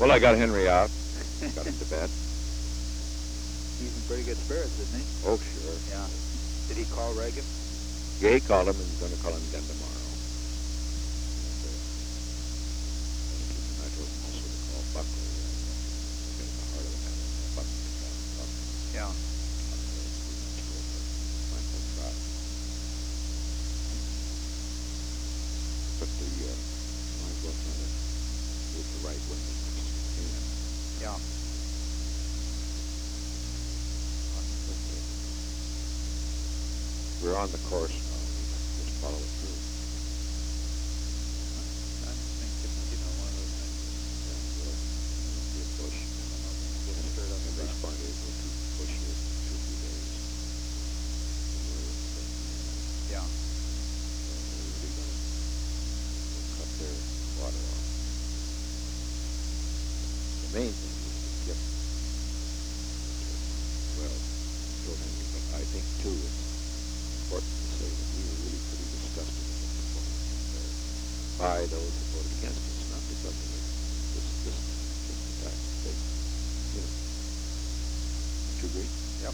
Well, I got Henry out. Got him to bed. He's in pretty good spirits, isn't he? Oh, sure. Yeah. Did he call Reagan? Yeah, he called him and he's going to call him again tomorrow. And, I told him also to call Buckley. Get in the heart of the matter. Buckley. Yeah. But the, might as well try to move the right wing as much as we can. Yeah. We're on the course now. We just follow it through. I think it's, one of those things. Yeah, we'll be a push. Get stirred up. And they spot it. We'll keep pushing it for 2 or 3 days. Yeah. They're really going to cut their water off. The main thing is to get, well, Joe Henry, but I think too it's important to say that we were really pretty disgusted with the performance by those who voted against us, not because of it. Just the fact that they, Don't you agree? Yep.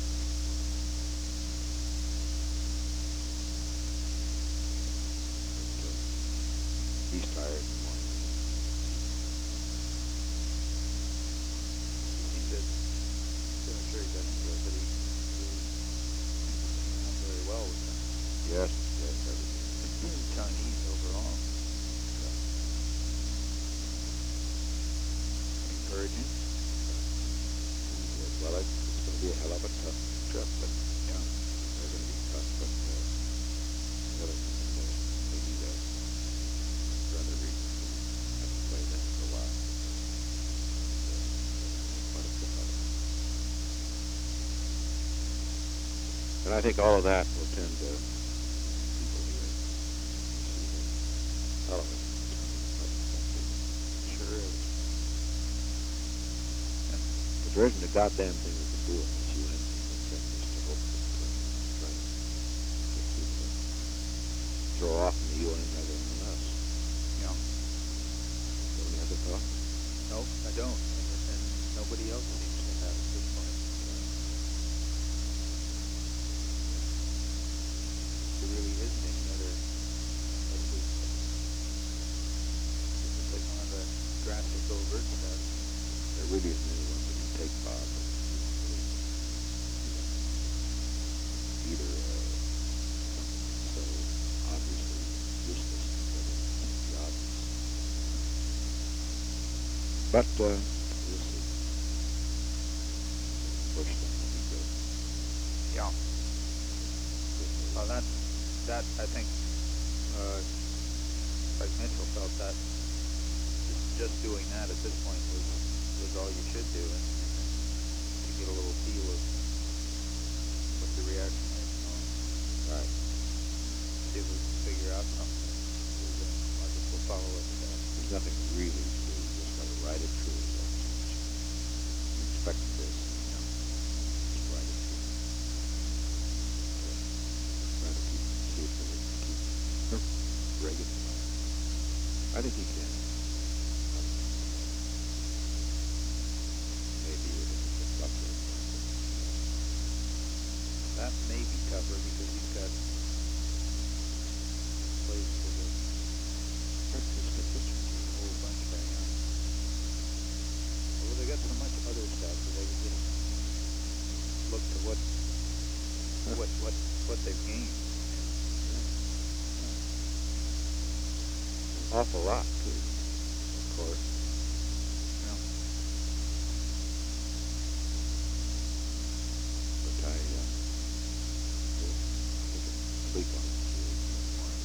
He's tired in the morning. He said, I'm sure he doesn't feel that he not very well with them. Yes, everything. Chinese overall. Encouraging. Well, it's going to be a hell of a tough trip, but Yeah. they're going to be tough. But the other thing is maybe rather reasons have to play them for a while. Quite a trip out of it. And I think all of that will tend to people here see the hell of it. Sure is. But there isn't a goddamn thing we can do in this UN thing except just to hope that try to get people to throw off in the UN rather than us. Yeah. Any other thoughts? No, I don't. And nobody else seems to have at this point. There really isn't any other, unless we take one of the drastic overt steps. There really isn't anyone that can take Bob. Either so obviously useless and obvious. But we'll see. Push them to be good. Yeah. Well, that I think, like Mitchell felt that just doing that at this point was all you should do, and to get a little feel of what the reaction is. Right. See if we can figure out something. I guess we'll follow up with that. There's nothing really to do. You just got to ride it through. You expect this. Just ride it through. Try to see if we can keep Reagan in mind. I think he can. Maybe it is a bit tougher. That may be tougher because he's got place for the whole bunch there, yeah. Well, they got so much other stuff that they can just look to what they've gained. An awful lot, too, of course. Yeah. But I will sleep on it this morning.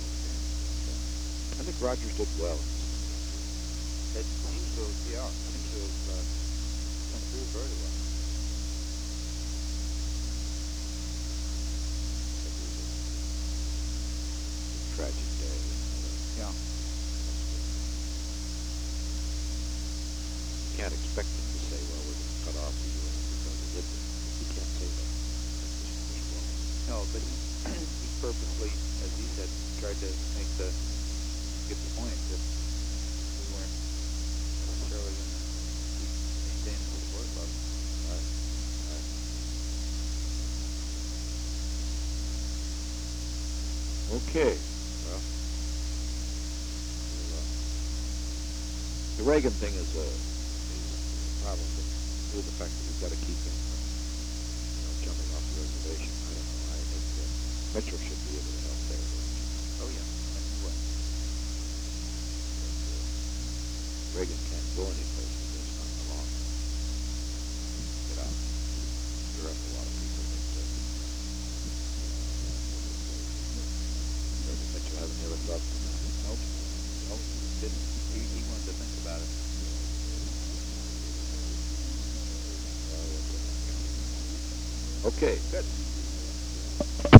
I think Rogers did well. It seems to have come through very well. It was a tragic day. Yeah. You can't expect them to say, well, we're going to cut off the UN because of it. You can't say that. That's just wrong. No, but he purposely, as he said, tried to get the point that we weren't necessarily Okay. Well, the Reagan thing is a problem, but due to the fact that we've got to keep him from, jumping off the reservation. I don't know. I think Mitchell should be able to help there. Oh yeah, and he will. Reagan can't go any place with this on the long run. Get out. Stir up a lot of people. Doesn't Mitchell have any other thoughts on that? Nope. Didn't. He wanted to think about it. Okay. Good.